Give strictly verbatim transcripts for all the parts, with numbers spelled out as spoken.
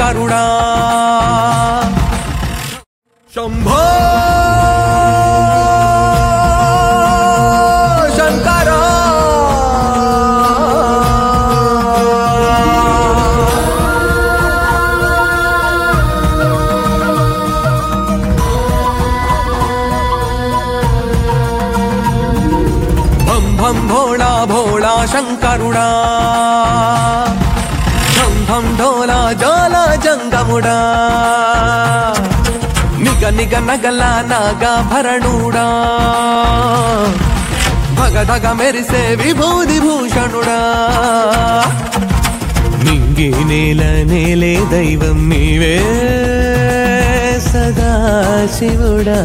శంకరుడా శంభో శంకరా భం భం భోళా భోళా శంకరుడా ఢం ఢం ఢోలా జోల జంగముడా నిగ నిగ నగల నాగాభరణుడా భగధగ మెరిసే విభూది భూషణుడా నింగి నేల నేలే దైవం నీవే సదా శివుడా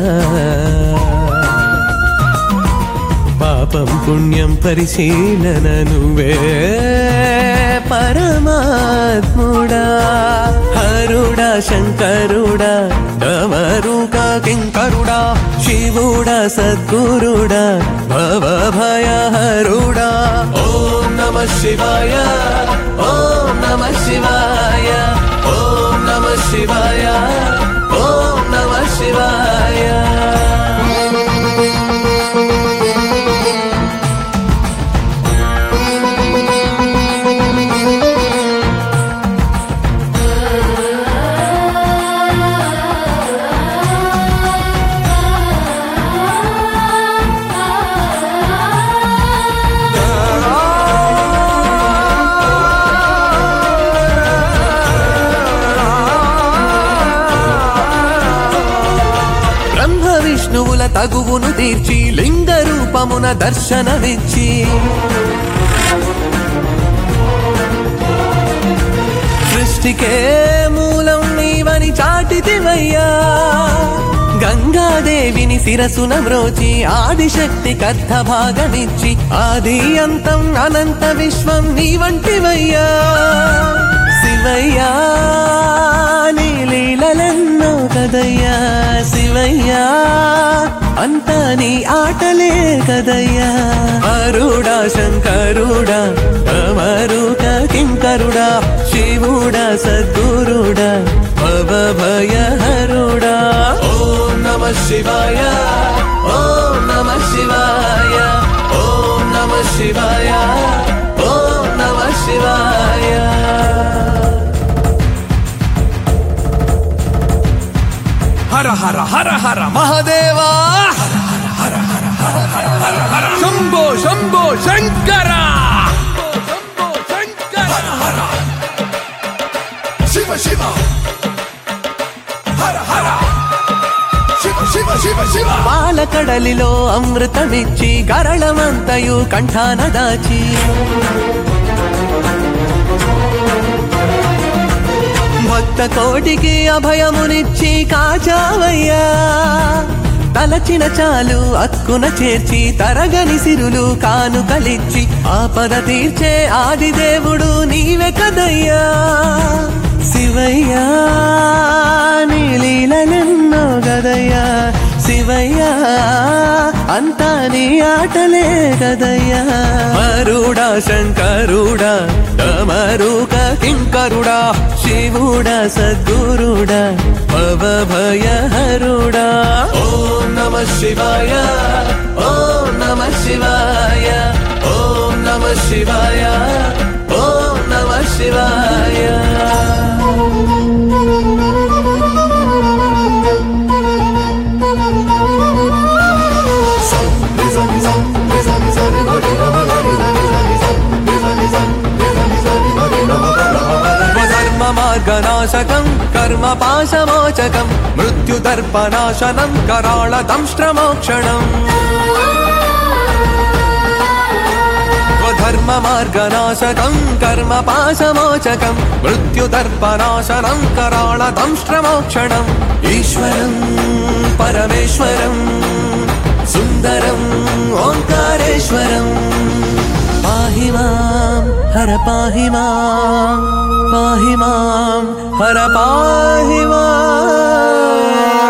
పాపం పుణ్యం పరిశీలన నువ్వే పరమాత్ముడా హరుడా శంకరుడా డమరుకా కింకరుడా శివుడా సద్గురుడా భవ భయ హరుడా ఓం నమః శివాయ ఓం నమః శివాయ ఓం నమః శివాయ ఓం నమః శివాయ విష్ణువుల తగువును తీర్చి లింగ రూపమున దర్శనమిచ్చి సృష్టికే మూలం నీవని చాటితివయ్యా గంగాదేవిని శిరసున మ్రోచి ఆదిశక్తి కర్త భాగమిచ్చి ఆది అంతం అనంత విశ్వం నీ వంటివయ్యా శివయ్యా నీ లీలలెన్నో కదయ్యా శివయ్యా అంతా నీ ఆటలే కదయ్యా హరుడా శంకరుడా అమరుక కింకరుడా శివుడా సద్గురుడా భవ భయ హరుడా ఓం నమః శివాయ ఓం నమః శివాయ ఓం నమః శివాయ ఓం నమః శివాయ హర హర హర హర మహాదేవా హర హర హర హర హర హర శంభో శంభో శంకర శంభో శంకర హర శివ శివ హర హర శివ శివ శివ శివ పాలకడలిలో అమృతమిచ్చి గరళమంతయు కంఠాన దాచి భక్త కోటికి అభయమునిచ్చి కాచావయ్యా తలచిన చాలు అక్కున చేర్చి తరగని సిరులు కానుకలిచ్చి ఆపద తీర్చే ఆది దేవుడు నీవే కదయ్యా శివయ్యా నీ లీలలెన్నో గదయ్యా శివయ్యా అంతా నీ ఆటలే కదయ్యా హరుడా శంకరుడా డమరుక కింకరుడా శివుడా సద్గురుడా భవ భయ హరుడా ఓం నమః శివాయ ఓం నమః శివాయ ఓం నమః శివాయ ఓం నమః శివాయ మార్గనాశకం కర్మ పాశమోచకం మృత్యుదర్పనాశనం కరాళ దంష్ట్రమోక్షణం ధర్మ మార్గనాశకం కర్మ పాశమోచకం మృత్యుదర్పనాశనం కరాళ దంష్ట్రమోక్షణం ఈశ్వరం పరమేశ్వరం సుందరం ఓంకారేశ్వరం పాహి మాం హర పాహి మాం పాహి మాం హర పాహి మాం